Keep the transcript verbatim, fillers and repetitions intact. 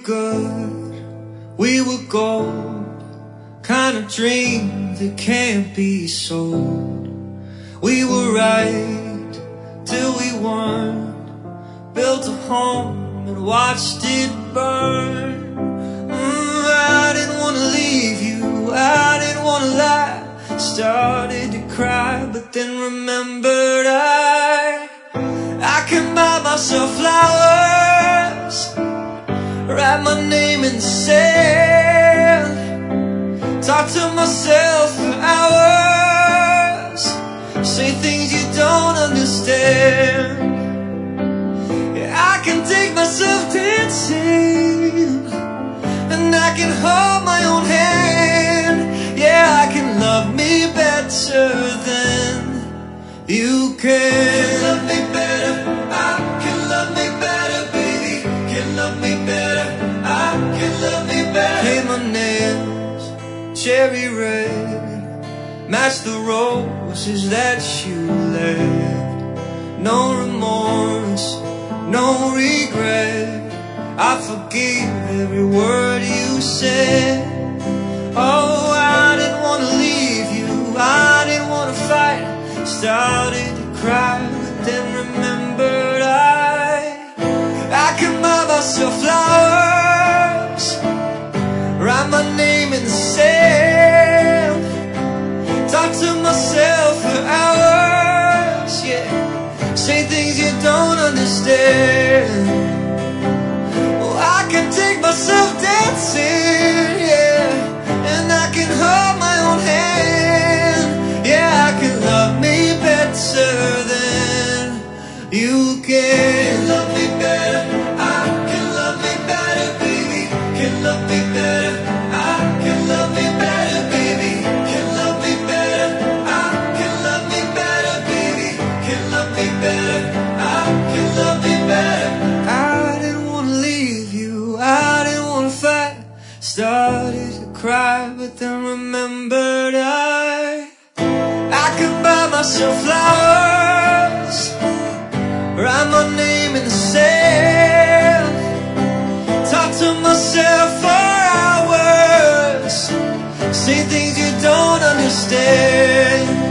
good, we were gold, kind of dream that can't be sold. We were right till we weren't, built a home and watched it burn. mm, I didn't want to leave you, I didn't want to lie. Started to cry, but then remembered I I can buy myself flowers, write my name in the sand, talk to myself for hours, say things you don't understand. Yeah, I can take myself dancing, and I can hold my own hand. Yeah, I can love me better than you can. Can love me better, I can love me better, baby. Can love me better, I can love me better. Paint my nails cherry red, match the roses that you left. No remorse, no regret, I forgive every word you said. Oh, I didn't want to leave you, I didn't want to fight. Started to cry, but then remembered I I can buy myself flowers, write my name in the sand, talk to myself for hours, yeah, say things you don't understand. Oh, I can take myself dancing, yeah, and I can hold my own hand. Yeah, I can love me better than you can. Can love me better, I can love me better, baby. Can love me better, I can love me better, baby. Can love me better, I can love me better, baby. Can love me better, I can love me better. I didn't want to leave you, I didn't want to fight. Started to cry, but then remembered I I could buy myself flowers, write my name in the sand, talk to myself for hours, say things you don't understand.